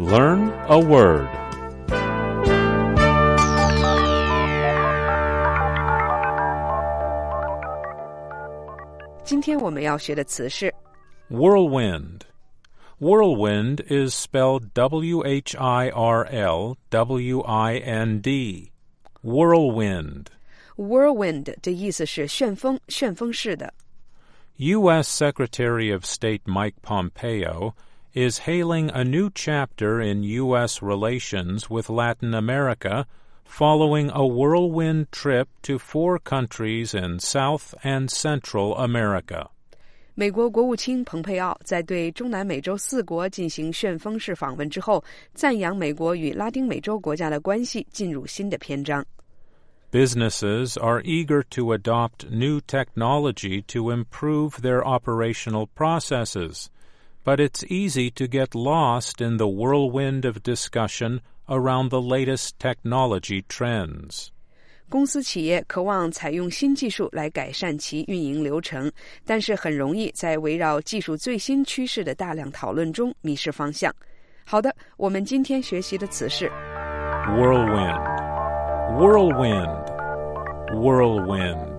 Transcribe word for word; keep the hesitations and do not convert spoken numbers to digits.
Learn a word. Whirlwind. Whirlwind is spelled W H I R L W I N D. Whirlwind. Whirlwind 的意思是旋风，旋风式的。 U S Secretary of State Mike Pompeo is hailing a new chapter in U S relations with Latin America following a whirlwind trip to four countries in South and Central America. 美国国务卿蓬佩奥在对中南美洲四国进行旋风式访问之后，赞扬美国与拉丁美洲国家的关系进入新的篇章。 Businesses are eager to adopt new technology to improve their operational processes, but it's easy to get lost in the whirlwind of discussion around the latest technology trends. 公司企业渴望采用新技术来改善其运营流程，但是很容易在围绕技术最新趋势的大量讨论中迷失方向。好的，我们今天学习的词是 Whirlwind. Whirlwind. Whirlwind.